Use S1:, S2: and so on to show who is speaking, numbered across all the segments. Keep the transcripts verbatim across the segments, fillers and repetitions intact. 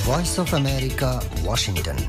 S1: Voice of America, Washington.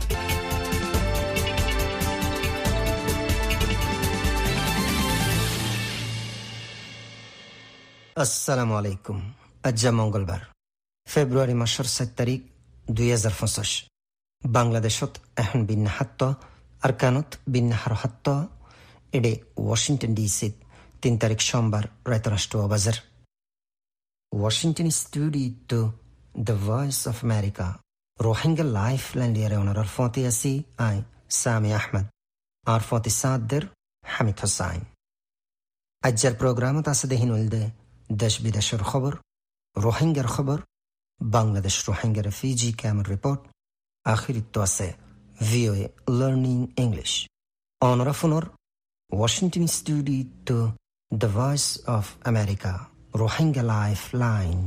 S1: আসসালামু আলাইকুম। আজ মঙ্গলবার ফেব্রুয়ারি মাসের সাত তারিখ দুই হাজার পঁচিশ। বাংলাদেশত এখন বিন্যাহাত্ত আর কানত বিন্যাহার হাত্ত এডে ওয়াশিংটন ডিসিত তিন তারিখ সোমবার রায়তরাষ্ট্র বাজার। Washington studio the Voice of America Rohingya life line লিয়ারে ওনার ফতি আসি আই সামি আহমদ আর ফতি সাদ্দের হামিদ হোসাইন। আজ্জার প্রোগ্রামত আছে দেহিন উলদে দেশ বিদেশের খবর, রোহিঙ্গার খবর, Bangladesh Rohingya refugee camp report, আখিরিত আছে ভিওএ লার্নিং ইংলিশ। অনরা ফোনর Washington studio the Voice of America Rohingya life line.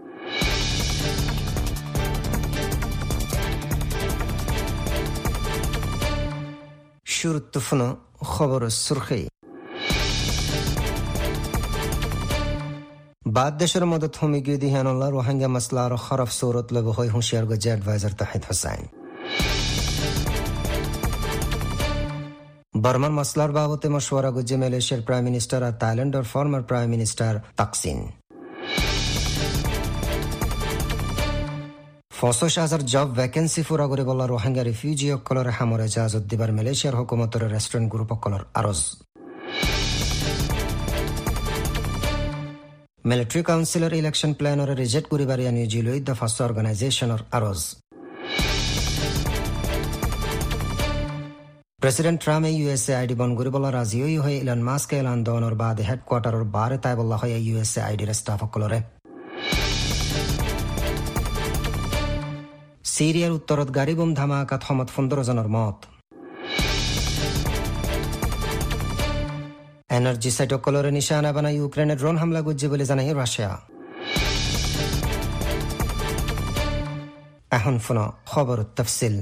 S1: শুরুত ফোন খবর সুরখি। بعد দেশের মদত হমিগি দিহানুল্লাহ রোহিঙ্গা মাসলা আর খরফ সৌরত লব হয় হুঁশিয়ার গজে অ্যাডভাইজার তাহিদ হোসাইন। বর্মার মাসলার বাবতে মশওয়ারা গজে মালয়েশিয়ার প্রাইম মিনিস্টার আর থাইল্যান্ডের ফর্মার প্রাইম মিনিস্টার তাকসিন। পঁচিশ হাজার জব ভ্যাকেন্সি ফুরা করে বলা রোহিঙ্গা রিফিউজি অকলর হামরে জাহাজত দিবার মালয়েশিয়ার হুকুমতের রেস্টুরেন্ট গ্রুপ অকলর আরজ। মিলিটারি কাউন্সিলের ইলেকশন প্ল্যানরে রিজেক্ট করিবার নিউ জিলুইদ দ্য ফার্স্ট অর্গানাইজেশনের আরজ। প্রেসিডেন্ট ট্রাম্প ইউএসএ আইডি বন করি বলা রাজি হয়ে ইলন মাস্ক এলান দনের বাদে হেডকোয়ার্টারের বারে তাই বলা হয় ইউএসএ আইডির স্টাফ সকলরে। সিরিয়ার উত্তরত গাড়ি বোম ধামাকাত সমত পনেরো জনের মত। এনার্জি সাইট অকলরে নিশানা বানাই ইউক্রেনের ড্রোন হামলা গুজছে বলে জানাই রাশিয়া। এখন ফোন খবর তফসিল।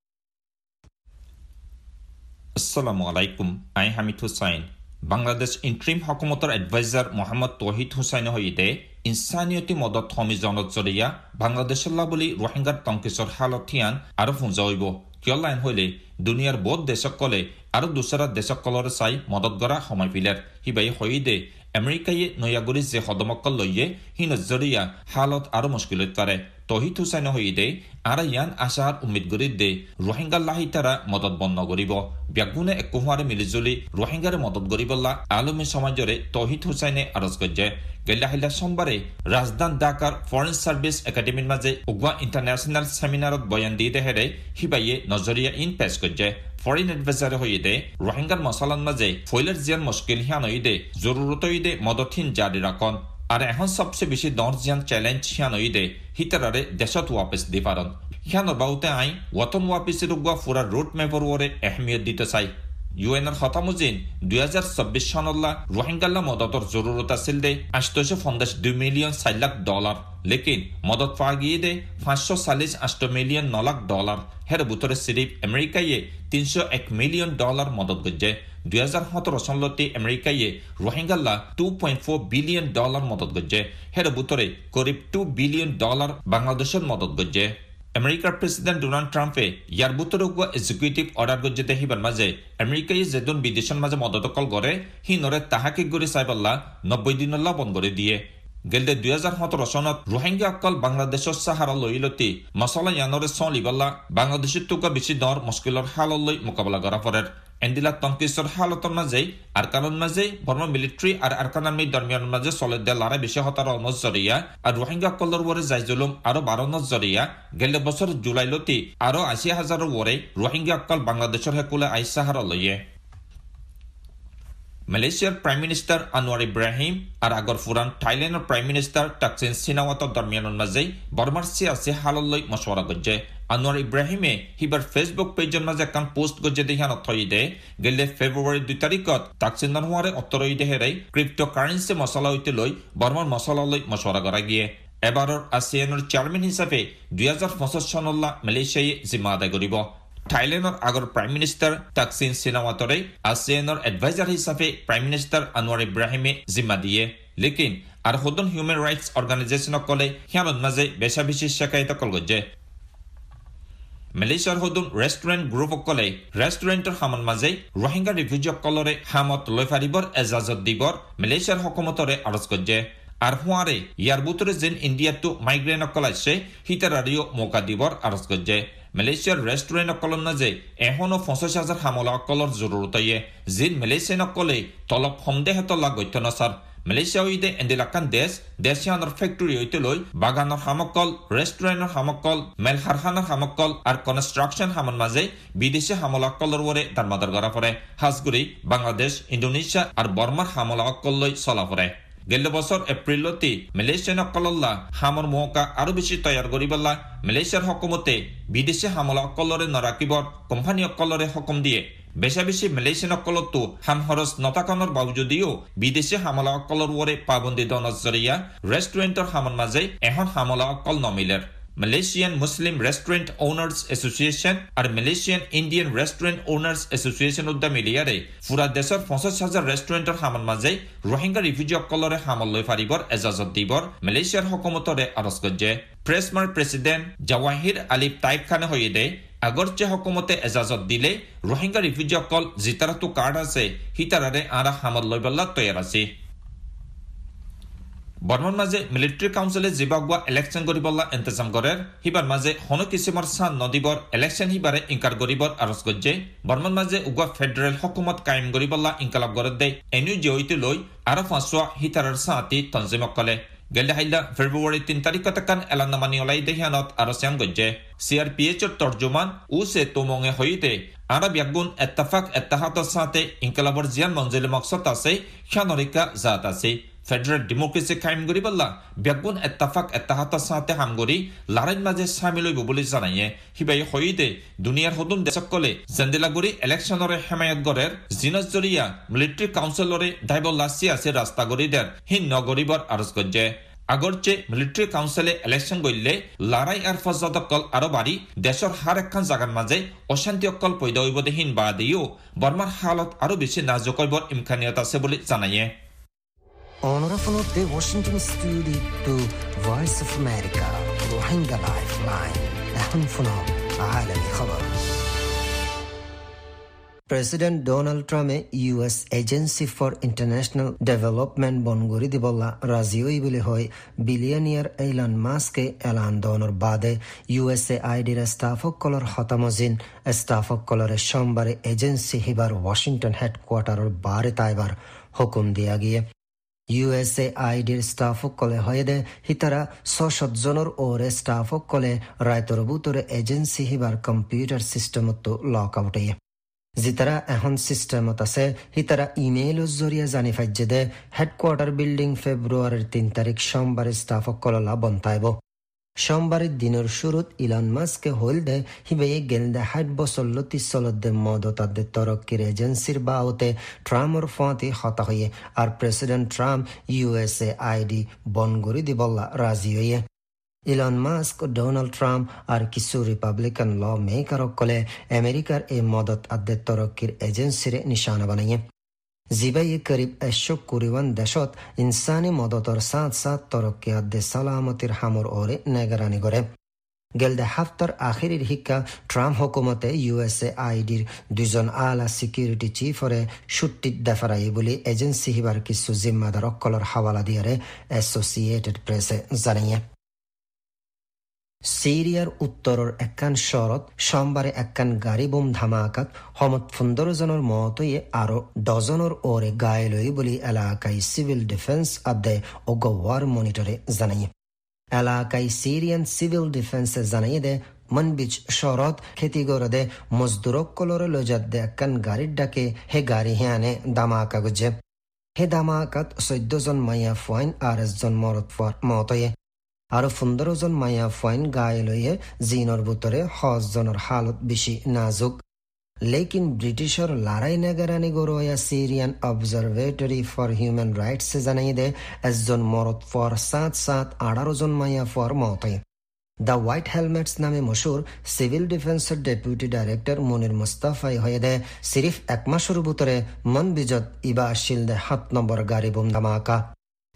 S2: আসসালামু আলাইকুম। আই হামিদ হুসাইন। বাংলাদেশ ইন্ট্রিম হকুমতর এডভাইজার মোহাম্মদ তৌহিদ হুসাইন হইদে ইনসানিয়তি মদত হমি জনত জরিয়া বাংলাদেশল্লা বলি রোহিঙ্গার তংকিসর হালত থিয়ান আরো ফুঞ্জা হইব। কিয়লাইন হইলে দুনিয়ার বহুত দেশকলে আৰু দুসরা দেশকলরে চাই মদত গড়া সময় ফিলার হিবাই হইদে আমেরিকায়ে নয়াগুৰি যে সদমকল লইয়ে হি নজরিয়া হালত আৰু মুশকিলত করে। তহিদ হুসাইন হইদে আর ইয়ান আশার উম্মিদ গরিদ দে রোহিঙ্গা লাহিতারা মদত বন্ধ করিব। ব্যাগুনে একোহারে মিলিজুলি রোহিঙ্গারে মদত করিবল্লা আলমী সমাজরে তহিদ হুসাইনে আরজ করছে। গেলাহিলা সোমবারে রাজধান ঢাকার ফরেন সার্ভিস একাডেমির মাঝে উগা ইন্টারন্যাশনাল সেমিনারত বয়ান দিয়ে দেহেরে হিবাইয়ে নজরিয়া ইন পেশ করছে। ফরেন এডভাইজার হইদে রোহিঙ্গার মশালার মাঝে ফইলের জিয়ান মুশকিল হিয়ান হইদে জরুরত হইদে মদতহীন জারি রাখন। আর এখন সবচেয়ে বেশি দর জিয়ান চ্যালেঞ্জ হিয়ান হইদে হিতারারে দেশত ওয়াপিস দি পারন। হিয়ানোর বাউতে আই ওয়াতন ওয়াপিসের উগা ফুরা রুট ম্যাপর ওরে এহমিয়ত দিতে চাই। ইউএনর হতামুজিন দুই হাজার চব্বিশ সনল্লা রোহিঙ্গাল্লা মদতর জরুরত আছিল দে আষ্টশো পঞ্চাশ দুই মিলিয়ন চার লাখ ডলার। লেকিন মদত পাওয়া গিয়ে দে পাঁচশো চাল্লিশ আষ্ট মিলিয়ন ন লাখ ডলার। হের বুতরে সিরিফ আমেরিকায়ে তিনশো এক মিলিয়ন ডলার মদত গজ্জে। দুই হাজার সতেরো সনলতে আমেরিকায়ে রোহিঙ্গাল্লা two point four billion dollar মদত গজ্জে। হের বুতরে করিব টু বিলিয়ন ডলার বাংলাদেশের মদত গজ্জে। আমেরিকার প্রেসিডেন্ট ডোনাল্ড ট্রাম্পে ইয়ার বুতরে উগুয়া এক্সিকিউটিভ অর্ডার গজ্জেতে হিবার মাঝে আমেরিকায় যেদন বিদেশের মাঝে মদতকল গড়ে হি নরে তাহাকে গড়ি চাইবাল্লা নব্বই দিনল্লা বন্ধ করে দিয়ে। গেলদে দুই হাজার সতেরো সনত রোহিঙ্গা অকল বাংলাদেশের সাহারা লইলতি মশলা ইয়ানরে চলিবাল্লা বাংলাদেশের টুকা বেশি দর মুশকিলর হাললৈ মোকাবিলা করা পড়ে। এন্দিলা তংকিসর হালতর মাঝে আরকানের মাঝে বর্মা মিলিটারি আর আরকানের মেয়ে দরমিয়ান মাঝে চলে দেয় লড়াই বেশি হতার নজরিয়া আর রোহিঙ্গা কলর ওরে যাই জুলুম আরো বারো নজরিয়া। গেলে বছর জুলাই লতি আরো আশি হাজারের ওরে রোহিঙ্গা অকল বাংলাদেশের হেকুলে আই সাহারা লইয়ে। মালয়েশিয়ার প্রাইম মিনিস্টার আনোয়ার ইব্রাহিম আর আগর ফুরান থাইল্যান্ডের প্রাইম মিনিস্টার তাকসিন সিনাওয়াতর দরমিয়ানের মাঝে বর্মার সিয়াসি হাললৈ মশওয়ারা গজ্জে। আনোয়ার ইব্রাহিমে হিবার ফেসবুক পেজের মাঝে একখান পোস্ট গজ্জে দেখান অথই দে গেলে ফেব্রুয়ারি দুই তারিখত তাকসিন হওয়ারে অত্তরই দেহেরাই ক্রিপ্টো কারেন্সি মশলা হইতে লই বর্মার মশলালৈ মশওয়ারা করা গিয়ে। এবারের আসিয়ানের চেয়ারম্যান হিসাবে দুই হাজার পঁচিশ সনল্লা মালয়েশিয়ায় জিম্মা আদায় করিব। থাইল্যান্ডের আগর প্রাইম মিনিস্টার তাকসিন সিনাওয়াতরে আসিয়ানের এডভাইজার হিসাবে প্রাইম মিনিস্টার আনোয়ার ইব্রাহিমে জিম্মা দিয়ে। লেকিন আর হদন হিউম্যান রাইটস অর্গানাইজেশন কলে হিয়ানোর মাঝে বেশা বেশি শেখায়ত কল গজ্জে। মালয়েছিয়াৰ হদুন ৰেষ্টুৰেণ্ট গ্ৰুপসকলে ৰেষ্টুৰেণ্টৰ সামন মাজে ৰোহিংগা ৰিফিউজিসকলৰে হামত লৈ ফাৰিবৰ এজাজত দিবৰ মালয়েছিয়াৰ হকুমতৰে আৰজ কৰিছে আর হুয়ারে ইয়ার বুতরে যেন ইন্ডিয়াতো মাইগ্রেন অকল আছে হিতারারিও মৌকা দিবর আরজ করছে মালয়েছিয়ার রেস্টুরেন্ট অকলন না যে এখনো পঞ্চাশ হাজার হামলা অকলর জরুরত ইয়ে জিন মালয়েছিয়ান অকলে তলব সন্দেহত লাগত নসার মালয়েছিয়া হইতে এন্দিলাকান দেশ দেশিয়ানৰ ফেক্টৰী হইতে লৈ বাগানৰ সামকল ৰেষ্টুৰেণ্টৰ সামকল মেলহাৰখানাৰ সামকল আর কনস্ট্রাকশন হামন মাঝে বিদেশি হামলা অকলর ওরে দারমাদার করা পড়ে হাজগুড়ি বাংলাদেশ ইন্দোনেশিয়া আর বর্মার হামলা অকল লৈ চলা পড়ে গেল বছর এপ্রিলতে মালয়েছিয়ান অকলল্লা হামর মৌকা আরো বেশি তৈয়ার করিবল্লা মালয়েছিয়ার হকুমতে বিদেশি হামলা অকলরে নরাকিবর কোম্পানি অকলরে হকুম দিয়ে বেশা বেশি মালয়েছিয়ান অকলতো হাম খরচ নতাকানোর বাবজুদিও বিদেশি হামলা অকলর ওরে পাবন্দি দনত জরিয়া রেস্টুরেন্টর হামন মাঝে এখন হামলা অকল নমিলের Malaysian Muslim Restaurant Owners Association আর Malaysian Indian Restaurant Owners Association উদ্দা মিলিয়ারে পুরা দেশের পঞ্চাশ হাজার রেস্টুরেন্টর হামন মাঝে রোহিঙ্গা রিফিউজি অকলরে হামল লৈ ফারিবর এজাজত দিবর মালয়েছিয়ার হকুমতরে আরজ করছে প্রেসমার প্রেসিডেন্ট জাওয়াহির আলিফ তাইব খানে হয়ে দে আগরচে হকুমতে এজাজত দিলে রোহিঙ্গা রিফিউজি অকল জিতারাতো কার্ড আছে হিতারারে আরা হামল লৈ বল্লা তৈয়ার আছে বর্মান মাঝে মিলিটারি কাউন্সিলে জিবাগুয়া ইলেকশন করিবল্লা ইন্তজাম করে হিবার মাঝে হন কিসিমর সান নদীবর ইলেকশন হিবারে ইনকার করিবর আরজ করছে বর্মান মাঝে উগুয়া ফেডারেল হকুমত কায়েম করিবল্লা ইনকালাব করে দেয় এনিউ জয়িতে লই আরো ফাঁসুয়া হিতারার সাঁতি তঞ্জিম কলে গেলে হাইলা ফেব্রুয়ারি তিন তারিখ কান এলানামানি ওলাই দেহিয়ানত আরো শ্যাম গজ্জে সিআরপিএচর তর্জমান উ সে তোমঙে হইতে আরা ব্যাগুন এত্তাফাক এত্তাহাতর সাথে ইনকালাবর জিয়ান মঞ্জিল মকসদ আছে খানরিকা জাত আছে ফেডারেল ডেমোক্রেসি কায়েম করিবল্লা ব্যাগুন এত্তাফাক এত্তাহাতর সাথে হামগরি লারাইন মাঝে সামিল হইব বলে জানাইয়ে হিবাই হইতে দুনিয়ার হদুন দেশকলে জেন্দেলাগুড়ি ইলেকশনরে হেমায়ত গড়ের জিনস জরিয়া মিলিটারি কাউন্সিলরে দায়বল্লাসি আছে রাস্তা গড়িদের হিন নগরিবর আরজ করছে আগরচে মিলিটারি কাউন্সিলে ইলেকশন গইলে লড়াই আর ফজদ অকল আরো বাড়ি দেশের হার একখান জাগার মাঝে অশান্তি অকল পয়দা হইব দেহীন বাদেও বর্মার হালত আরো বেশি নাজুক হইবর ইমকানিয়ত আছে বলে জানাইয়ে
S1: Honorable the Washington Studio to Voice of America Rohingya Lifeline أهم فنو عالمي خبر President Donald Trump U S Agency for International Development বনগরি দিবল্লা রাজি হইবলে হয় বিলিয়নিয়ার এলন মাস্কে এলান দনর বাদে ইউএসএআইডির স্টাফসকলৰ হতামজিন স্টাফসকলৰে সোমবাৰে এজেন্সি হিবার ওয়াশিংটন হেডকোয়ার্টাৰৰ বাৰে তাইবাৰ হুকুম দিয়া গিয়ে ইউএসএআইডির স্টাফসকলে হয়ে দে হিতারা ছশত জনের ওরে স্টাফসকলে রায়তর বুতরে এজেন্সি হিবার কম্পিউটার সিস্টেমত লক আউটে জিতারা এখন সিস্টেমত আছে হিতারা ইমেইলৰ জরিয়া জানি ফাইজে দে হেডকোয়ার্টার বিল্ডিং ফেব্রুয়ারির তিন তারিখ সোমবারে স্টাফসকললা বন্তাইব সোমবারের দিনের শুরুত ইলন মাস্কে হল দে হিবে গেল দে হাট বছর লতি চলত দে মদতাদের তরক্কির এজেন্সির বাউতে ট্রাম্পর ফাঁতি হতা হয়ে আর প্রেসিডেন্ট ট্রাম্প ইউএসএ আইডি বনগরি দিবল্লা রাজি হয়ে ইলন মাস্ক ডোনাল্ড ট্রাম্প আর কিছু রিপাবলিকান ল মেকার কলে আমেরিকার এই মদত আদের তরক্কির এজেন্সির নিশানা বানাইয়ে জিবাই করিব একশো কুড়িওয়ান দেশত ইনসানি মদতর সাত সাত তরক্কি আদে সালামতির হামর ওরে নেগরানি করে গেলদে হাফতার আখিরির হিক্কা ট্রাম্প হুকুমতে ইউএসএ আইডির দুজন আলা সিকিউরিটি চিফরে ছুট্টি দেফারাই বলে এজেন্সি হিবার কিছু জিম্মাদার অকলর হাওয়ালা দিয়ারে অ্যাসোসিয়েটেড প্রেসে জানিয়ে সিরিয়ার উত্তরের একখান শহরত সোমবারে একখান গাড়ি বোম ধামাকাত হমত পনেরো জনের মত হয়ে আরো ডজনের ওরে গায়েল হই বলে এলাকায় সিভিল ডিফেন্স আদে ওগোয়ার মনিটরে জানাই এলাকায় সিরিয়ান সিভিল ডিফেন্সে জানাই দে মনবিচ শহরত খেতি করে দে মজদুরকলরে লজাত দে একখান গাড়ির ডাকে হে গাড়ি হিয়ানে দামাকা গুজে হে দামাকাত চৈদ্দ জন মাইয়া ফাইন আর এজন মরত মত হয়ে আরো পনেরো জন মায়া ফাইন গায়ে লইয়ে জিনর ভিতরে হজ জনের হালত বেশি নাজুক লেকিন ব্রিটিশর লড়াই নেগারানি গরোয়া Syrian observatory for human rights জানাই দে একজন মরত ফর সাত সাত আঠারো জন মায়া ফর মতে দ্য হোয়াইট হেলমেটস নামে মশুর সিভিল ডিফেন্সের ডেপুটি ডাইরেক্টর মনির মুস্তাফাই হয়ে দে সিরিফ এক মাসের ভিতরে মন বিজত ইবা আসিল দে সাত নম্বর গাড়ি বোম ধামাকা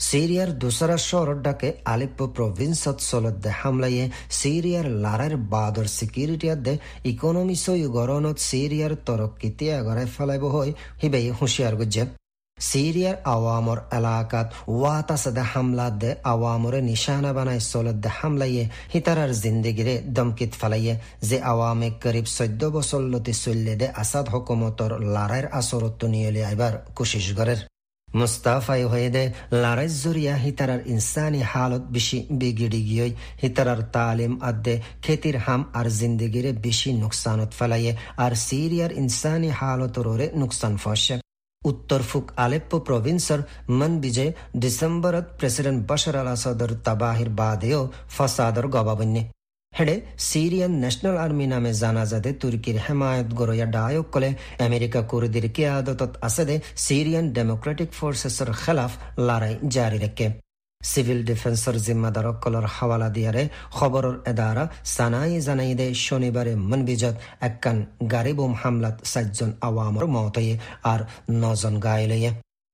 S1: সিরিয়ার দুসরা শহর ডাকে আলেপ্পো প্রভিন্সত চলতে হামলায়ে সিরিয়ার লারার বাদর সিকিউরিটি আদে ইকোনমি সই গরনত সিরিয়ার তরক্কিতে আগরে ফেলাইব হয় হিবেই হুঁশিয়ার গুজে সিরিয়ার আওয়ামর এলাকাত ওয়াতাসদে হামলা দে আওয়ামরে নিশানা বানায় চলতে হামলাইয়ে হিতারার জিন্দিগিরে দমকিত ফেলাইয়ে যে আওয়ামে করিব চৈদ্য বছর লতি চললে দে আসাদ হকুমতর লারাইর আসরত নিয়লে আইবার কোশিশ গরের মুস্তাফাই হয়ে দে লড়াই জরিয়া হিতারার ইনসানি হালত বেশি বিগিড়ি গিয়ে হিতারার তালিম আদে খেতির হাম আর জিন্দিগিরে বেশি নুকসানত ফেলাইয়ে আর সিরিয়ার ইনসানি হালতরে নুকসান ফসে উত্তর ফুক আলেপ্পো প্রভিন্সর মন বিজয় ডিসেম্বরত প্রেসিডেন্ট বশর আল আসাদর তাবাহির বাদেও ফসাদর গবাবন্যে হেডে সিরিয়ান ন্যাশনাল আর্মি নামে জানা যাতে তুর্কির হেমায়ত গরয়া ডায়ক কলে আমেরিকা কুর্দির কিয়াদতত আসেদে সিরিয়ান ডেমোক্রেটিক ফোর্সেসর খেলাফ লড়াই জারি রেখে সিভিল ডিফেন্সর জিম্মাদারক কলর হাওয়ালা দিয়ারে খবরর এদারা সানাই জানাই দে শনিবারে মনবিজত একখান গাড়ি বোম হামলাত সাতজন আওয়ামর মতয়ে আর নজন গায়লয়ে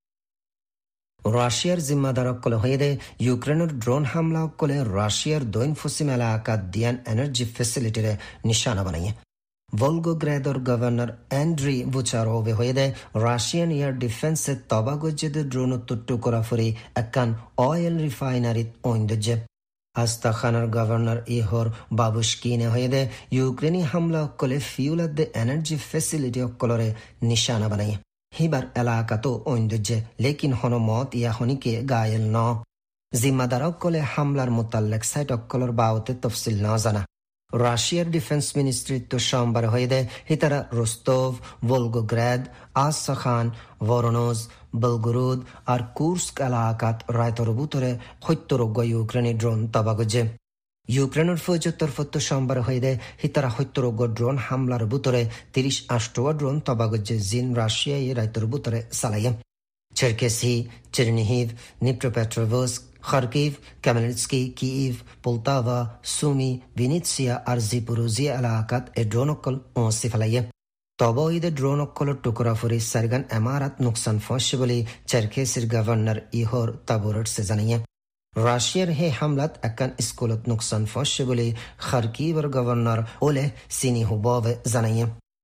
S1: রাশিয়ার জিম্মাদারক কলে হয়ে দে ইউক্রেনের ড্রোন হামলা কলে রাশিয়ার দৈন পশ্চিম এলাকাত দিয়ান এনার্জি ফেসিলিটিরে নিশানা বানাইয়ে ভলগোগ্রাদর গভর্নর অ্যান্ড্রি বুচারোভে হয়ে দেয় রাশিয়ান এয়ার ডিফেন্সে তবাগজ্জেদের ড্রোন তুট্টু করা ফরে একখান অয়েল রিফাইনারিত ওইন্দজ্জে আস্তাখানার গভর্নর ইহর বাবুস্কিনে হয়ে দেয় ইউক্রেনি হামলা অকলে ফিউলার দে এনার্জি ফেসিলিটি অকলরে নিশানা বানাই হিবার এলাকাতো ওইন্দজ্জে লেকিন হন মত ইয়া হনিকে গায়েল ন জিম্মাদার অকলে হামলার মোতাল্লেক সাইট অকলর বাউতে তফসিল ন জানা রাশিয়ার ডিফেন্স মিনিস্ট্রির তো সোমবার হয়ে দেয় হিতারা রোস্তভ ভলগোগ্রাদ আসখান ভরনোজ বেলগোরোদ আর কুর্স্ক এলাকাত রায়তর বুতরে হত্যরোগ্য ইউক্রেনি ড্রোন তবাগজে ইউক্রেনের ফৌজের তরফত সোমবার হয়ে দেয় হিতারা হত্যরোগ্য ড্রোন হামলার বুতরে তিরিশ আষ্টওয়া ড্রোন তবাগজে জিন রাশিয়ায় রায়তর বুতরে চালাইয়ে চেরকেসি চেরনিহিভ নিপ্রোপেট্রোভস্ক খার্কিভ কামেলস্কি কিভ পোলতাভা সুমি ভিনিৎসিয়া আর জিপুরুজিয়া এলাকাত এ ড্রোন অকল পৌঁছে ফেলাইয়ে তব ঈদে ড্রোন অকলের টুকরা ফুরি সারগান এমারাত নুকসান ফসে বলে চেরকেসির গভর্নর ইহর তাবুরট সে জানিয়ে রাশিয়ার হে হামলাত একান স্কুলত নুকসান ফসে বলে খার্কিভের গভর্নর ওলে সিনিহুবভ জানাইয়ে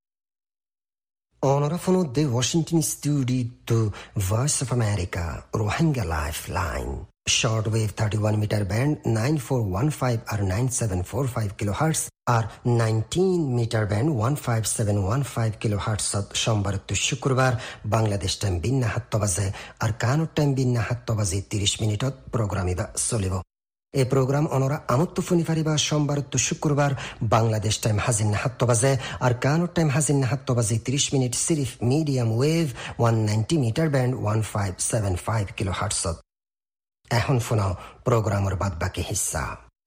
S1: Onorevole de Washington Studio to Voice of America, Rohingya Lifeline. Shortwave thirty-one meter band nine four one five or nine seven four five kilohertz or nineteen meter band one five seven one five kilohertz at সোমবার to শুক্রবার Bangladesh time বিন্না সাতটা বাজে আর কানুর time বিন্না সাতটা বাজে ত্রিশ মিনিটত programme ইবা চলিব এই প্রোগ্রাম অনরা আমত্ত ফুনি ফারিবা সোমবার তো শুক্রবার বাংলাদেশ টাইম হাজিন সাতটা বাজে আর কানুর টাইম হাজিন সাতটা বাজে ত্রিশ মিনিট সিরিফ medium wave one ninety metre band one five seven five kilo হার্টসত এখন শোনাও প্রোগ্রামের বাদ বাকি হিস্সা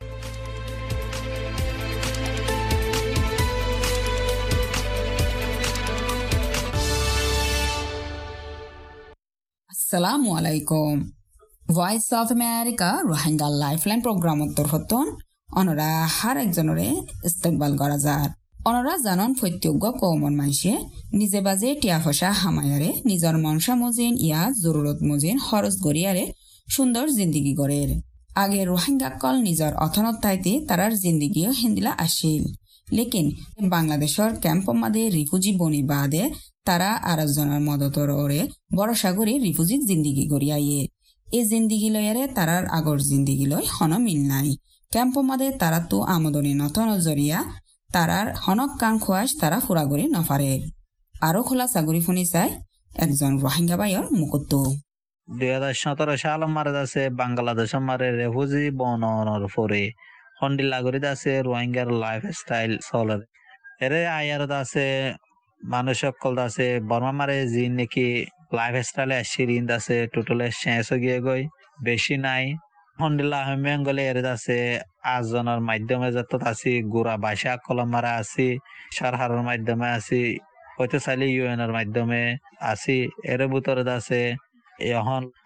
S3: আসসালামু আলাইকুম Voice of America Rohingya lifeline প্রোগ্রামত তরফতন অনরা হার একজনরে ইস্তেকবাল করা যার অনরা জানন ফৈত্যজ্ঞ কৌমন মাইসে নিজে বাজে টিয়া ফসা হামায়ারে নিজর মনসা মজিন ইয়া জরুরত মজিন খরচ গড়িয়ারে সুন্দর জিন্দিগি গড়ের আগে রোহিঙ্গা কল নিজর অথনত তাইতে তারার জিন্দিগিও হিন্দিলা আসিল লেকিন বাংলাদেশের ক্যাম্প মাদে রিফুজি বনি বাদে তারা আরেকজনের মদতর ওরে বড় সাগরে রিফুজিক জিন্দিগি গড়িয়াইয়ে এই জিন্দিগি লয়ারে তারার আগর জিন্দিগি লয় হন মিল নাই ক্যাম্প মাদে তারা তো আমদনি নতন জরিয়া তারার হনক কান খোয়াস তারা ফুরাগরি নফারে আরো খোলা সাগরি ফুনি চাই একজন রোহিঙ্গা বাইর মুকুত
S4: দুই হাজার সতেরো সাল মারে আছে বাংলাদেশ মারে রেফুজি বনর পরে হন্ডিলাগরিত আছে রোহিঙ্গার লাইফ স্টাইল চলে এরে আয়ার আছে মানুষ সকল আছে বর্মা মারে যি নাকি লাইফ স্টাইলে আসিরিন আছে টোটালে শেষ গিয়ে গই বেশি নাই হন্ডিল্লা আহমেদ গলে এর আছে আটজনের মাধ্যমে যত আছি গোড়া বাইশা কলম মারা আছি সরকারের মাধ্যমে আছি হয়তো চাইলে ইউএন এর মাধ্যমে আছি এর ভিতরে আছে এখন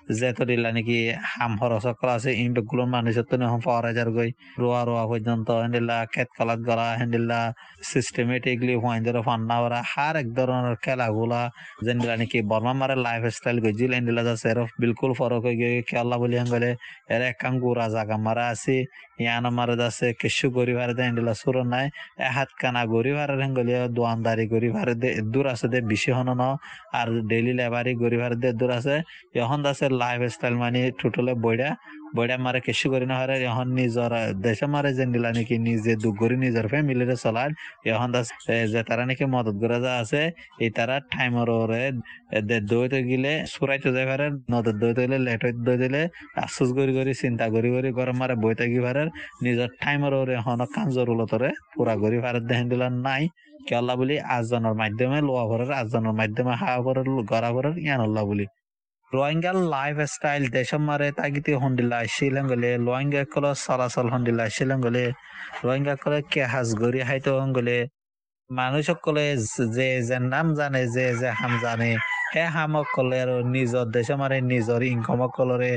S4: যেতদিলা নাকি হাম খরচ সকল আছে ইনবেগুলোর মানুষের তো এখন পাওয়ার হাজার গই রোয়া রোয়া পর্যন্ত হেন্ডিল্লা খেত কালাত গলা হেন্ডিল্লা সিস্টেমেটিকলি হোয়াইন্দের ফান্না ওরা হার এক ধরনের খেলাগুলা যেন্ডিলা নাকি বর্মা মারে লাইফ স্টাইল গইছিল হেন্ডিলা যাচ্ছে এর বিলকুল ফরক হয়ে গিয়ে খেলা বলি গেলে এর একাং গুড়া জাগা মারা আছে ইয়ান মারে যাচ্ছে কিছু গরি ভারে দে হেন্ডিলা সুর নাই এ হাত কানা গরি ভারে হেঙ্গলি দোয়ানদারি গরি ভারে দে দূর আছে দে বেশি হন ন আর ডেইলি লেবারি গরি ভারে দে দূর আছে এখন যাচ্ছে লাইফ স্টাইল মানে টোটালে বইটা বইটা মারে কিছু করি না হারে এখন নিজর দেশে মারে যে নিলা নাকি নিজে দুঃখ করি নিজের ফ্যামিলিরে চলার এখন যে তারা নাকি মদত করে যা আছে এই তারা টাইমের ওরে দইতে গেলে সুরাইতে যাই পারে নদর দইতে গেলে লেট হইতে দই দিলে আফসোস করি করি চিন্তা করি করি গরম মারে বইতে গিয়ে পারে নিজের টাইমের ওরে এখন কান জরুলতরে পুরা করি পারে দেখেন দিলার নাই কেলা বলি আজজনের মাধ্যমে লোয়া ভরের আজজনের মাধ্যমে হাওয়া ভরের গড়া ভরের ইয়ানুল্লাহ বলি রোহিঙ্গার লাইফ স্টাইল দেশম মারে তাগিতে হন্ডিলা শিলঙ্গলে রোহিঙ্গা কল চলাচল হন্ডিলা শিলঙ্গলে রোহিঙ্গা কলে কেহাজ গড়ি হাইতে হঙ্গলে মানুষ সকলে যে যে নাম জানে যে যে হাম জানে হে হামক কলে আর নিজর দেশে মারে নিজর ইনকম কলরে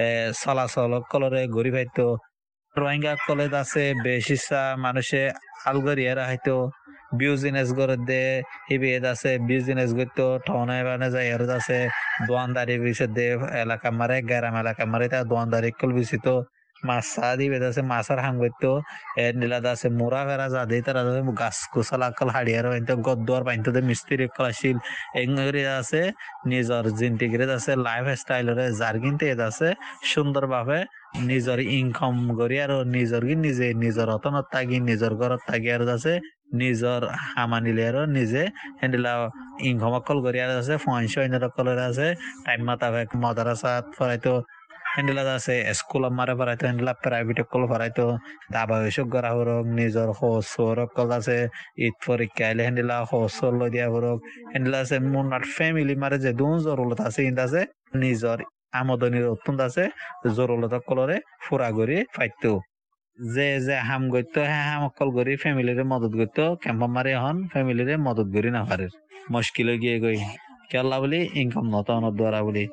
S4: চলাচল কলরে গড়ি পাইতো রোহিঙ্গা কলেজ আছে বেশিসা মানুষে আলগরিয়ারা হয়তো বিজনেস করে দে হিবিয়েদ আছে বিজনেস করতো ঠনে বানে যায় আর আছে দোয়ানদারি বিষয় দে এলাকা মারে গ্রাম এলাকা মারে তা দোয়ানদারি কল বিচিত মাছ সাদি বেদ আছে মাছের হাম করতো এ নীলাদ আছে মোরা ফেরা যা দিয়ে তারা গাছ কুশলা কল হাড়িয়ার বাইতে গদ্দুয়ার বাইতে দে মিস্ত্রি কলাশীল এঙ্গরি আছে নিজর জিন্টিগ্রেড আছে লাইফ স্টাইলরে যার কিন্তু এদ আছে সুন্দরভাবে নিজর ইনকাম করি আর নিজর কি নিজে নিজর অতনত থাকি নিজর ঘরত থাকি আর আছে নিজর হামানিলে আর নিজে হেন্ডিলা ইনকাম কল করি আর আছে পয়সা কলের আছে টাইম মাতাবে মাদ্রাসাত পড়াইতো হেন্ডিলা আছে স্কুল মারে পড়াইতো হেন্ডিলা প্রাইভেট স্কুল পড়াইতো দাবা এসব করা হরক নিজর হোসর কল আছে ঈদ পরীক্ষা আইলে হেন্ডিলা হোসর লই দিয়া হরক হেন্ডিলা আছে মুনার ফ্যামিলি মারে যে দুন জরুরত আছে ইন্দা আছে নিজর আমদনির অত্যন্ত আছে জরুরত কলরে ফুরা করি পাইতো যে যে হাম করতো হ্যাঁ হাম অকল করি ফ্যামিলিরে মদত করতো ক্যাম্প মারে এখন ফ্যামিলিরে মদত করি না পারে মুশকিল গিয়ে গই কেলা বলি ইনকাম নত দ্বারা বলি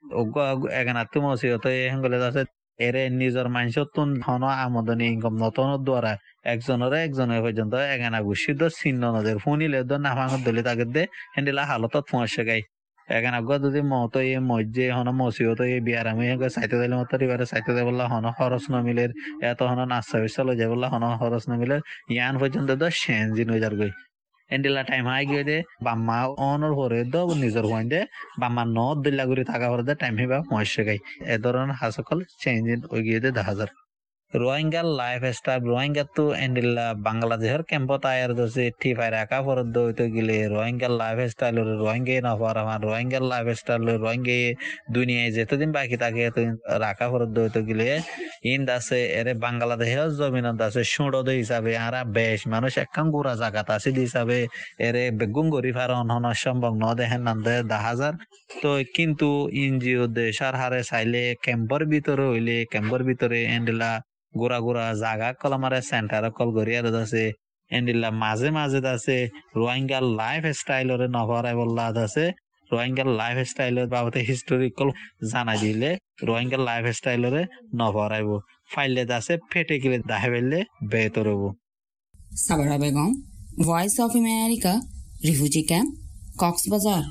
S4: এগানা তো মসিহত এগুলো আছে এরে নিজের মানুষের তুন ধন আমদানি ইনকাম নতনের দ্বারা একজনের একজনের পর্যন্ত এগানা গুছিত চিহ্ন নদের ফুনিলে নাফাঙত দলি তাকে দে হেন্ডিলা হালতত পৌঁছে গাই এখানে আগে যদি মতো এই মসজিদ হন মসিহত এই বিয়ার আমি চাইতে দিলে মতো এবারে চাইতে দে বললা হন খরচ নমিলের এত হন নাস্তা বিস্তা লই যায় বললা হন খরচ নমিলের ইয়ান পর্যন্ত তো সেনজিন হয়ে যার গই এন্ডিলা টাইম হাই গিয়ে দে বাম্মা অনর হরে দ নিজের হইন দে বাম্মা ন দিল্লা করে থাকা হরে দে টাইম হিবা পৌঁছে গাই এ ধরনের হাসকল চেঞ্জিন হয়ে গিয়ে দে দেখা যায় রোহিঙ্গার লাইফ স্টাইল রোহিঙ্গা তো এন্ডিলা বাংলাদেশের ক্যাম্পত আয়ার দোষে ঠিফাই রাখা ফরত দইতে গেলে রোহিঙ্গার লাইফ স্টাইল রোহিঙ্গাই না পার আমার রোহিঙ্গার লাইফ স্টাইল রোহিঙ্গাই দুনিয়ায় যেতদিন বাকি থাকে এতদিন রাখা ফরত দইতে গেলে ইন্দ আছে এরে বাংলাদেশের জমিনত আছে সুড়দ হিসাবে আরা বেশ মানুষ একখান গুড়া জাগাত আছে হিসাবে এরে বেগুন গরি ফারন হন সম্ভব ন দেখেন নাম দে দা হাজার তো কিন্তু এনজিও দেশার হারে চাইলে ক্যাম্পর ভিতরে হইলে ক্যাম্পর ভিতরে এন্ডিলা গোড়া গোড়া জাগা কল আমার সেন্টার কল গড়িয়ার আছে এন্ডিলা মাঝে মাঝে আছে রোহিঙ্গার লাইফ স্টাইলরে নভরাই বললা আছে রোহিঙ্গার লাইফ স্টাইলের বাবদে হিস্টোরিক্যাল জানা দিলে রোহিঙ্গার লাইফ স্টাইলরে নভরাইব ফাইলে আছে ফেটে গেলে দাহে ফেললে বেহতর হবো।
S3: Sabera Begum, Voice of America, refugee camp, Cox's Bazar.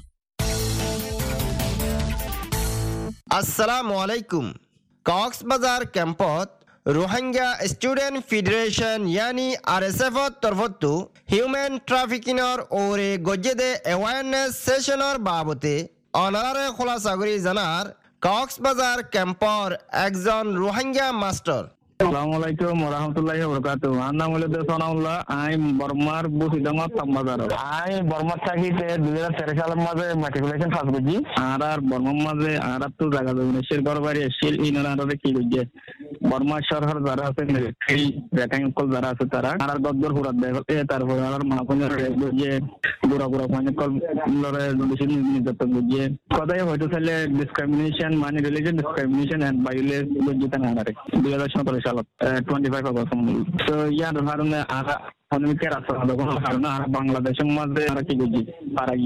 S1: আসসালামু আলাইকুম। কক্সবাজার ক্যাম্পত রোহিঙ্গা স্টুডেন্ট ফেডারেশন ইয়ানি আর এস এফ তরফতো হিউম্যান ট্রাফিকিংর ওরে গজ্জেদে অ্যাওয়ারনেস সেশনের বাবতে অনারে খোলাসা করি জানার কক্সবাজার ক্যাম্পর একজন রোহিঙ্গা মাস্টার।
S5: আসসালামু আলাইকুম ওয়া রাহমাতুল্লাহি ওয়া বারাকাতুহু। আমার নাম হলো সোনাউল্লাহ। আমি বর্মার বুসিডাঙ্গা তামবাজার। আমি বর্মার থাকিতে দুই হাজার তেরো সালের মাঝে ম্যাট্রিকুলেশন পাস করছি। আর আর বর্মার মাঝে আর তো জায়গা জমি শের ঘর বাড়ি শের ইনারে কি করছে বর্মা সরকার যারা আছে এই রেখাং কল যারা আছে তারা আর গদ্দর হুরাত দেয় তারপরে আর মাহকুমার যে বুড়া বুড়া মানে কল লরে বেশি নির্যাতন করছে কথাই হয়তো তাহলে ডিসক্রিমিনেশন মানে রিলিজিয়াস ডিসক্রিমিনেশন এন্ড ভায়োলেন্স যেটা না আরে দুই হাজার সতেরো সালত টোয়েন্টি ফাইভ অগস্ট তো ইয়ার কারণে আর অনেকের আছে কারণে আর বাংলাদেশের মধ্যে আর কি করছি পারাগি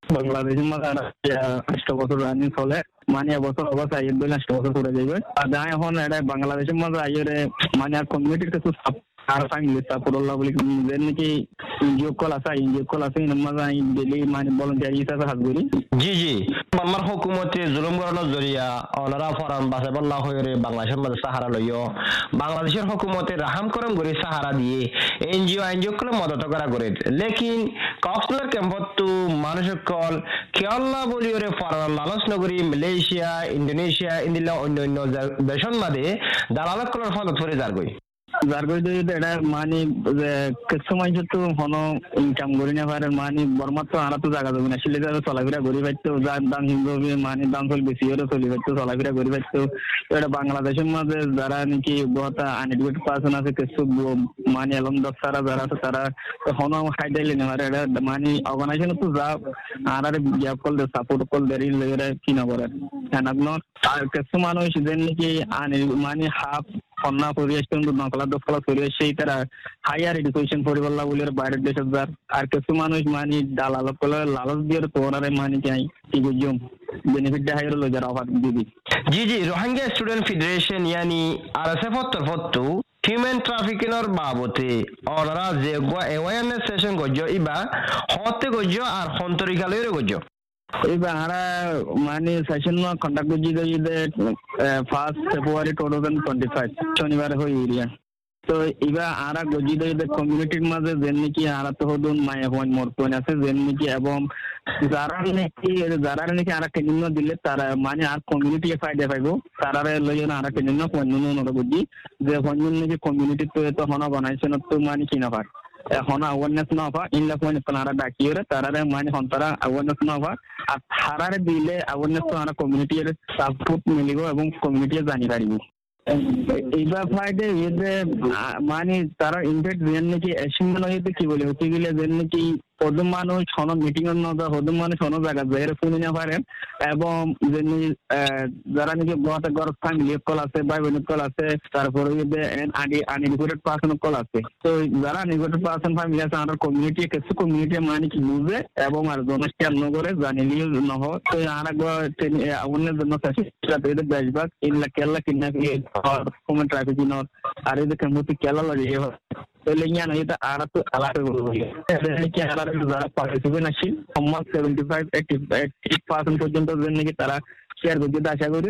S5: বাংলাদেশের মধ্যে আষ্ট বছর রানিং চলে মানে এবছর অবস্থা আইয়ের দল আষ্ট বছর করে যাইবে আর যা এখন এটা বাংলাদেশের মধ্যে আইয়ের মানে কমিউনিটির কিছু আর ফ্যামিলি সাপোর্ট আল্লাহ বলি যে নাকি এনজিও কল আছে এনজিও কল আছে এর মধ্যে আমি ডেলি মানে ভলান্টিয়ার হিসাবে হাত করি
S6: জি জি আমার হুকুমতে জুলুম করানোর জরিয়া অনারা ফরান বাসাবাল্লাহ হয়ে বাংলাদেশের মধ্যে সাহারা লইও বাংলাদেশের হুকুমতে রাহাম করম করে সাহারা দিয়ে এনজিও এনজিও কলে মদত করা করে লেকিন কক্সবাজার ক্যাম্পতো মানুষের কল কেয়াল্লা বলি ওরে ফরান লালস নগরী মালয়েশিয়া ইন্দোনেশিয়া ইন্দিলা অন্য অন্য দেশের মধ্যে দালালত করার ফলত ধরে যার গই
S5: যার করে এটা মানে কিছু মানুষ তো হন ইনকাম করি না পারে মানে বর্মার তো আরা তো জায়গা যাবে না সিলে যাবে চলাফেরা করি পাইতো যার দাম হিন্দু মানে দাম চল বেশি হলে চলি পাইতো চলাফেরা করি পাইতো এটা বাংলাদেশের মধ্যে যারা নাকি বহুত আনএডুকেটেড পার্সন আছে কিছু মানে এলম দশারা যারা আছে তারা হন খাইদাইলে না পারে এটা মানে অর্গানাইজেশন তো যা আর আর গ্যাপ কল দে সাপোর্ট কল দেরি লেগে কি না করে আর কিছু মানুষ যে নাকি মানে হাফ কন্যা পরিবেশ কিন্তু নকলা দফলা পরিবেশ সেই তারা হায়ার এডুকেশন পরিবল্লা বলে বাইরের দেশের যার আর কিছু মানুষ মানে দালালত করে লালচ দিয়ে তোরারে মানে চাই কি বুঝুম বেনিফিট দেখাই রইল যারা অফার দিবি
S6: জি জি রোহিঙ্গা স্টুডেন্ট ফেডারেশন ইয়ানি আরএসএফ তরফতো হিউম্যান ট্রাফিকিংর বাবতে অনারা যে অ্যাওয়ারনেস সেশন গজ্জ ইবা হতে গজ্জ আর হন্তরিকালয়ের গজ্জ
S5: এইবার আমরা মানে সেশন কন্ডাক্ট করছি যে first February two thousand twenty five শনিবার হয়ে এরিয়া তো এবার আমরা গজি যে কমিউনিটির মাঝে যেন নাকি আমরা তো হদুন মায়া পয়েন্ট মোর পয়েন্ট আছে যেন নাকি এবং যারা নাকি যারা নাকি আমরা ট্রেনিং দিলে তারা মানে আর কমিউনিটি ফায়দা পাইব তারা লইয়ে না আমরা ট্রেনিং পয়েন্ট নুন বুঝি যে পয়েন্ট নাকি কমিউনিটি তো এত হনা বানাইছে না তো মানে কি না পার এখন অ্যাওয়ারনেস না হওয়া ইনলা পয়েন্ট তারা ডাকিয়ে তারা মানে হন্তারা অ্যাওয়ারনেস না হওয়া আর তারারে দিলে অ্যাওয়ারনেস তো আমরা কমিউনিটির সাপোর্ট মিলিব এবং কমিউনিটি জানি পারিব এইবার ফ্রাইডে এতে মানে তারা ইনভাইট দেন নাকি এসিমান হইতে কি বলে হতে গেলে দেন নাকি হদম মানুষ হন মিটিং এর নজর হদম মানুষ হন জায়গা বাইরে শুনে না পারেন এবং যেমনি যারা নাকি গত গরম ফ্যামিলি কল আছে ভাই বোন কল আছে তারপরে আনি আনএডুকেটেড পার্সন কল আছে তো যারা আনএডুকেটেড পার্সন ফ্যামিলি আছে আমাদের কমিউনিটি কিছু কমিউনিটি মানে কি বুঝে এবং আর জনস্টেল নগরে জানিলিও নহ তো আমরা অন্য জন্য চাষি দেশবাগ ইনলা কেলা কিনা কমন ট্রাফিকিং আর এদের কেমতি কেলা লাগে তাহলে ইয়ান এটা আর তো আলাদা বলবো কি আলাদা যারা পার্টিসিপেন্ট আছে সম্মান সেভেন্টি ফাইভ এইটি পার্সেন্ট পর্যন্ত নাকি তারা শেয়ার করতে আশা করি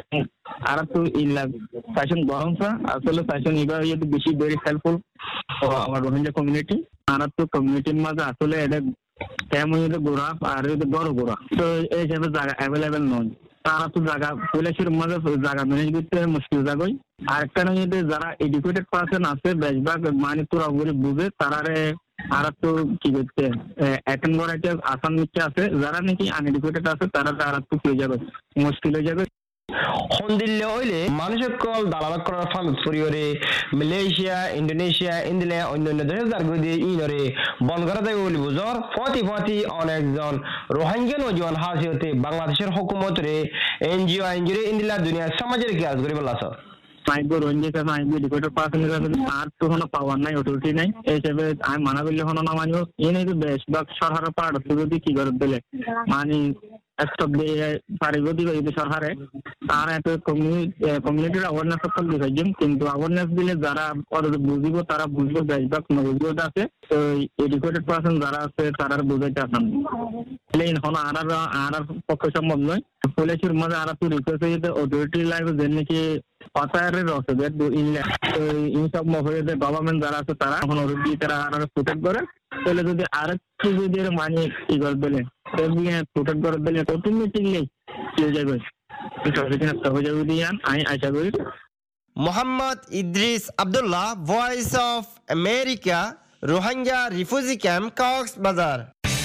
S5: আর তো ইল্লা ফ্যাশন গরমসা আসলে ফ্যাশন এবার ইয়ে বেশি ভেরি হেল্পফুল আমার রোহিঙ্গা কমিউনিটি আর তো কমিউনিটির মাঝে আসলে এটা কেমন গোড়া আর বড় গোড়া তো এই হিসাবে জায়গা অ্যাভেলেবেল নয় তারা তো জায়গা পয়লাশের মাঝে জায়গা ম্যানেজ করতে মুশকিল জায়গায় আরেকটা নয় যারা এডুকেটেড পার্সন আছে বেশিরভাগ মানে তোরা বলে বুঝে তারারে আর তো কি করতে অ্যাটেন্ড করাইতে আসান নিচ্ছে আছে যারা নাকি আনএডুকেটেড আছে তারা তারা তো পেয়ে যাবে মুশকিল হয়ে যাবে
S6: হন্দিল্লে হইলে মানুষের কল দালালত করার ফান্ড পরিবারে মালয়েশিয়া ইন্দোনেশিয়া ইন্দিলে অন্যান্য দেশের জার্গো দিয়ে ইনরে বন করা দেয় বলি বুঝর ফতি ফতি অনেকজন রোহিঙ্গা নজওয়ান হাসিতে বাংলাদেশের হুকুমতরে এনজিও এনজিও ইন্দিলা দুনিয়া সমাজের কি কাজ করে বলাছ
S5: মাইক রোহিঙ্গা কাছে মাইক এডুকেটেড পার্সন আর তো কোনো পাওয়ার নাই অথরিটি নাই এই হিসেবে আমি মানা করলে হনো না মানিও এই নাই তো বেশিরভাগ সরকারের পার্ট যদি কি করে দিলে মানে স্টপ দিয়ে পারিব দিবে এই সরকারে তার একটা কমিউনিটির অ্যাওয়ারনেস সব দিবে কিন্তু অ্যাওয়ারনেস দিলে যারা বুঝিব তারা বুঝবো বেশিরভাগ নবুঝবো আছে তো এডুকেটেড পার্সন যারা আছে তারা বুঝাইতে আসান প্লেন হন আর আর পক্ষে সম্ভব নয় পুলিশের মাঝে আর তো রিকোয়েস্ট হয়েছে অথরিটি লাইফ যে নাকি পাতারের রসে ইনসব হয়ে গভর্নমেন্ট যারা আছে তারা এখন অথরিটি তারা আর প্রোটেক্ট করে তাহলে যদি আর একটু যদি মানে কি করে দিলে প্রোটেক্ট করে দিলে অটোমেটিকলি হয়ে যাবে হয়ে যাবে দিয়ান আমি আশা করি
S7: Mohammad Idris Abdullah Voice of America Rohingya refugee camp Cox's Bazar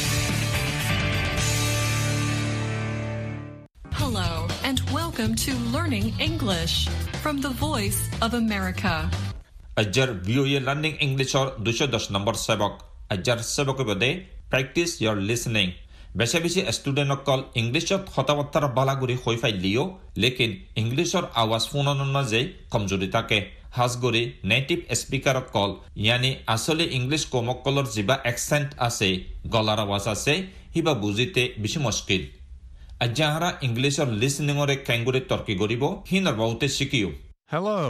S8: Hello and welcome to Learning English from the Voice of America.
S2: Ajar V O A Learning English or two hundred ten number sabak. Ajar sabak bade practice your listening. বেছি বেছি student অকল ইংলিছত কথা বতৰা বালাগুৰি হৈ ফাইলিও লেকিন ইংলিছৰ আৱাজ শুনাৰ মাজে কমজোৰি থাকে হাজগৰি নেটিভ স্পিকাৰ অকল ইয়ানি আসলে ইংলিছ কমকলৰ যিবা একচেণ্ট আছে গলাৰ আৱাজ আছে হিবা বুজিতে বেছি মুস্কিল আজাহাৰা ইংলিছৰ লিসনিঙৰে কেংগুৰি তৰ্কি কৰিব হিনৰ বহুতে শিকিও
S9: Hello.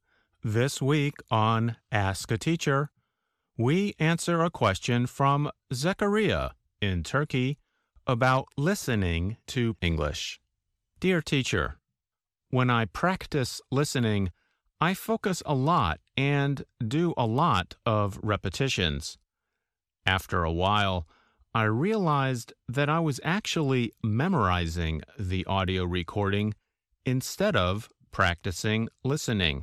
S9: This week on Ask a Teacher, we answer a question from Zechariah in Turkey about listening to English. Dear teacher, when I practice listening, I focus a lot and do a lot of repetitions. After a while, I realized that I was actually memorizing the audio recording instead of practicing listening.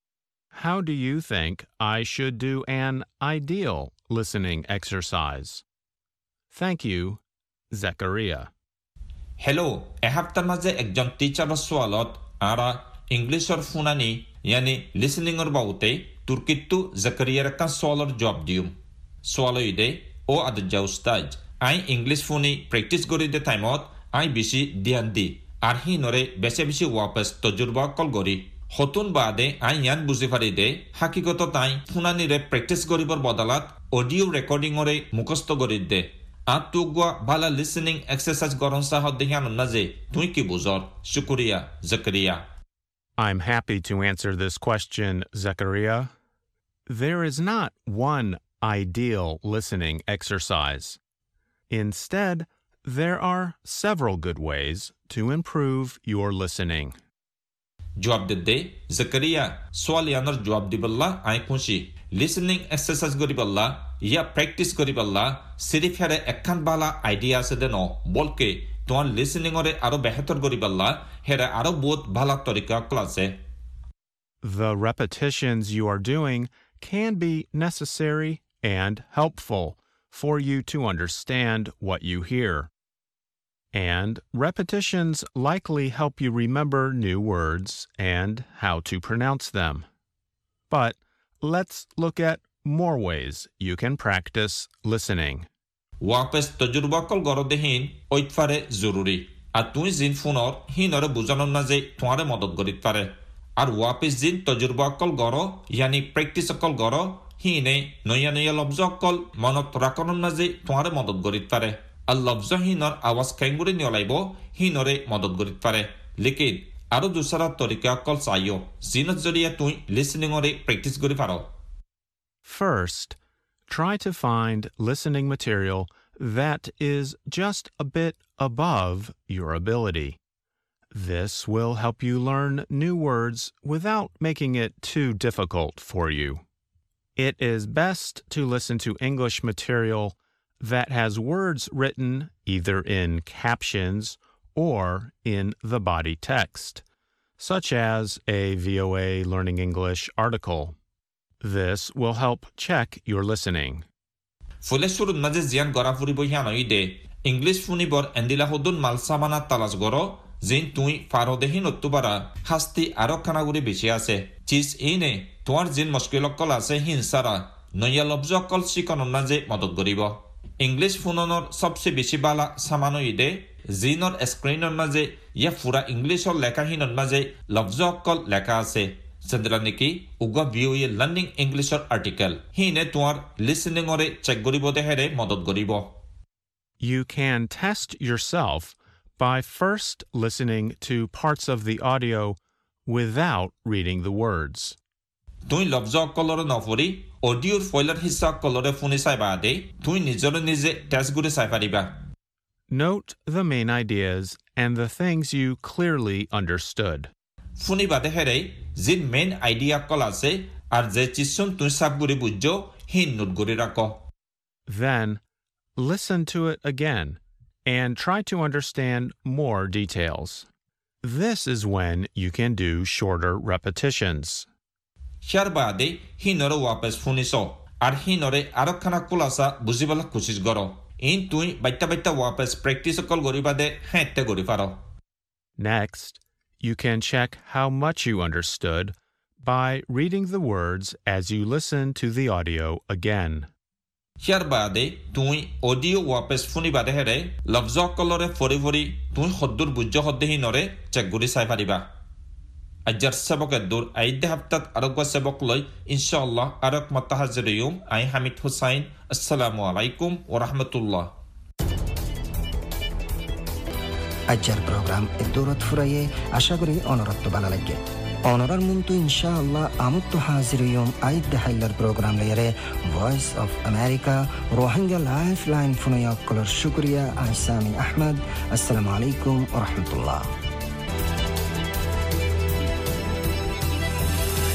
S9: How do you think I should do an ideal listening exercise? Thank you, Zechariah.
S2: Hello, এহাপ্তার মাঝে একজন টিচারের সোয়ালত আরা ইংলিশর ফুনানি ইয়ানি লিসনিংর বাউতে তুর্কিত্তু জাকারিয়ার একটা সোয়ালর জবাব দিউম সোয়াল ইদে ও আদজা উস্তাজ আই ইংলিশ ফুনি প্র্যাকটিস করি দে টাইমত আই বেশি ধ্যান দি আর হি নরে বেশি বেশি ওয়াপস তজুরবা কল করি হতুন বাদে আই ইয়ান বুঝি পারি দে হাকিগত তাই ফুনানিরে প্র্যাকটিস করিবর বদলাত অডিও রেকর্ডিংরে মুখস্থ করি দে আর তুগুয়া ভালা লিসনিং এক্সারসাইজ গরন সাহত দেখান নাজে তুই কি বুঝর শুকরিয়া Zakaria
S9: I'm happy to answer this question, Zechariah. There is not one ideal listening exercise. Instead, there are several good ways to improve your listening.
S2: জবাব দে জাকারিয়া সোয়ালিয়ানর জবাব দিবল্লা আই খুশি লিসনিং এক্সারসাইজ করিবল্লা ইয়া প্র্যাকটিস করিবল্লা সিরিফ হেরে একখান বালা আইডিয়া আছে দেন বলকে তোমার লিসনিংরে আরো বেহতর করিবল্লা হেরে আরো বহুত ভালা তরিকা ক্লাসে
S9: The repetitions you are doing can be necessary and helpful for you to understand what you hear. And repetitions likely help you remember new words and how to pronounce them. But let's look at more ways you can practice listening.
S2: ওয়াপস তজুরবা কল গরদেহীন ঐতফারে জরুরি আর তুই জিন ফোনর হিনরে বুঝানোর না যে তোমারে মদত করিত পারে আর ওয়াপস জিন তজুরবা কল গর ইয়ানি প্র্যাকটিস কল গর হিনে নয়া নয়া লব্জ কল মনত রাখনোর না যে তোমারে মদত করিত পারে আর লব্জ হিনর আওয়াজ কেঙ্গুরি নিয়লাইব হিনরে মদত করিত পারে লেকিন আরো দুসরা তরিকা কল চাইও জিনত জরিয়া তুই লিসনিংরে প্র্যাকটিস করি পারো
S9: First, try to find listening material that is just a bit above your ability. This will help you learn new words without making it too difficult for you. It is best to listen to English material that has words written either in captions or in the body text, such as a V O A Learning English article. This will help check your listening.
S2: ফুলে শুরুর মাঝে জিয়ান গড়া ফুরিব হিয়ান ইদে English ফুনিবর এন্দিলা হদুন মালসামানা তালাস গড় জিন তুই ফারদেহীন অত্তুবারা হাস্তি আরো খানাগুড়ি বেশি আছে চিজ ইনে তোমার জিন মুশকিলকল আছে হিনসারা নয়া লব্জকল শিকনর নাজে মদত করিব ইংলিশ ফুননৰ সবচেয়ে বেশি বালা সামানো ইদে জিনৰ স্ক্ৰিনৰ মাঝে ইয়া ফুৰা ইংলিছৰ লেখাহীনৰ মাঝে লব্জকল লেখা আছে Sandra Niki, Uga V O A Learning English article. Hine tuar listening ore check goribo de here modot goribo.
S9: You can test yourself by first listening to parts of the audio without reading the words.
S2: Tui lobzo kolor nofuri audio foiler hissa kolore funi sai baade tui nijor nije test gure sai pariba.
S9: Note the main ideas and the things you clearly understood.
S2: Funi bade here জিন main idea কল আছে আর যে চিসুন তুই sub গুরি বুঝছো হিন note গুরি রাখো
S9: Then listen to it again and try to understand more details. This is when you can do shorter repetitions.
S2: হিয়ার বাদে হিনরে ওয়াপস ফুনিছো আর হিনরে আরো খানা কুলাসা বুঝিবলা কোশিশ করো ইন তুই বাইটা বাইটা ওয়াপস প্র্যাকটিস কল গরি বাদে হেতে গরি পারো
S9: Next, you can check how much you understood by reading the words as you listen to the audio again.
S2: হিয়ার বাদে তুই অডিও ওয়াপেস ফুনি বাদে হেরে লফজ কলরে ফরি ফরি তুই হদ্দুর বুজ্জ হদ্দেহি নরে চেক গুড়ি চাই পারিবা আজ্জার সেবকের দূর আইদে হাফতাত আরোগ্য সেবক লই ইনশাআল্লাহ আরক মতা হাজিরিয়ুম আই হামিদ হুসাইন আসসালামু আলাইকুম ওয়া রাহমাতুল্লাহ
S1: আজ্জার প্রোগ্রাম দূরত ফুরাইয়ে আশা করি অনরত্ব ভালো লাগে অনরার মুন্তু ইনশাআল্লাহ আমুত হাজিরিয়ুম আইদে হাইলার প্রোগ্রাম লেরে Voice of America Rohingya life line ফুনয়াক কলর শুকরিয়া আইসামি আহমদ আসসালামু আলাইকুম ওয়া রাহমাতুল্লাহ